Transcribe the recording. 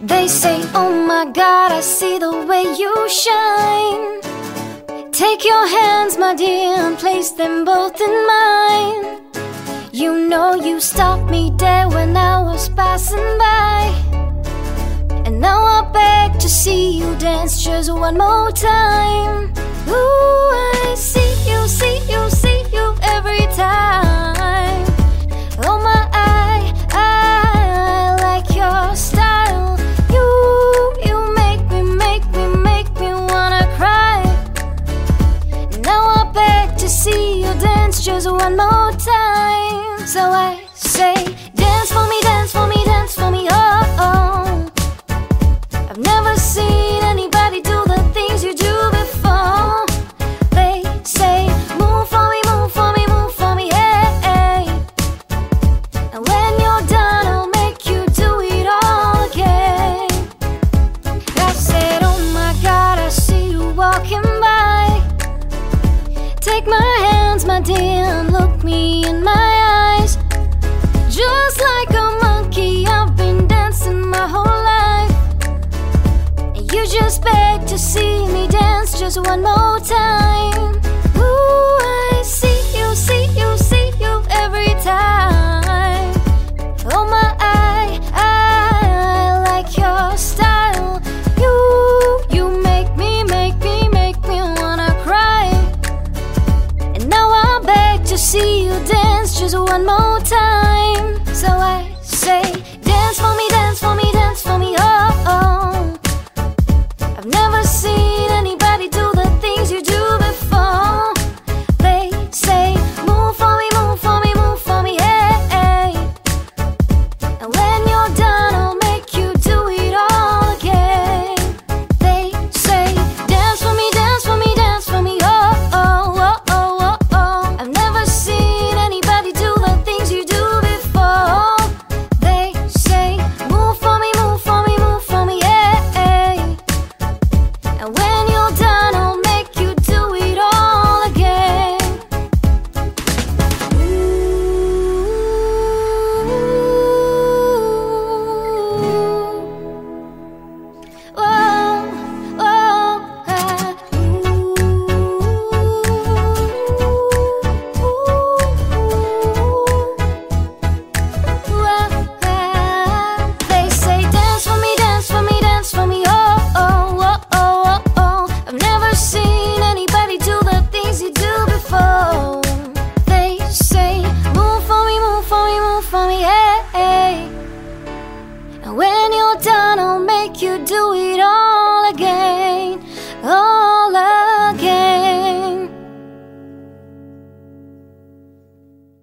They say, oh my God, I see the way you shine. Take your hands, my dear, and place them both in mine. You know you stopped me dead when I was passing by, and now I beg to see you dance just one more time. Ooh, I see you, see you, see you every time. Oh my, I like your style. You make me wanna cry. Now I beg to see you dance just one more time. So I say, dance for me, dance for me, dance for me, oh, oh. I've never seen anybody do the things you do before. They say, move for me, move for me, move for me, hey, hey. And when you're done, I'll make you do it all again. I said, oh my God, I see you walking by. Take my hands, my dear, and look me in my eyes. Just like a monkey, I've been dancing my whole life, and you just beg to see me dance just one more time. Ooh, I see you, see you, see you every time. Oh my, I like your style. You make me wanna cry. And now I beg to see you dance just one more time. So I say, dance for me, dance for me, dance for me, oh, oh. I've never seen anybody do the things you do before. They say, move for me, move for me, move for me, hey, hey. And when you're done, I'll make you do it all again. They say, dance for me, dance for me, dance for me, oh, oh, oh, oh, oh, oh. I've never seen anybody do the things you do before. They say, move for me, move for me, move for me, hey, hey. And when you're done, I'll make you do it all again. Ooh, oh, oh, They say, dance for me, dance for me, dance for me, oh, oh, oh, oh, oh, oh. I've never seen anybody do the things you do before. They say, move for me, move for me, move for me, hey, hey. And when you're done, I'll make you do it all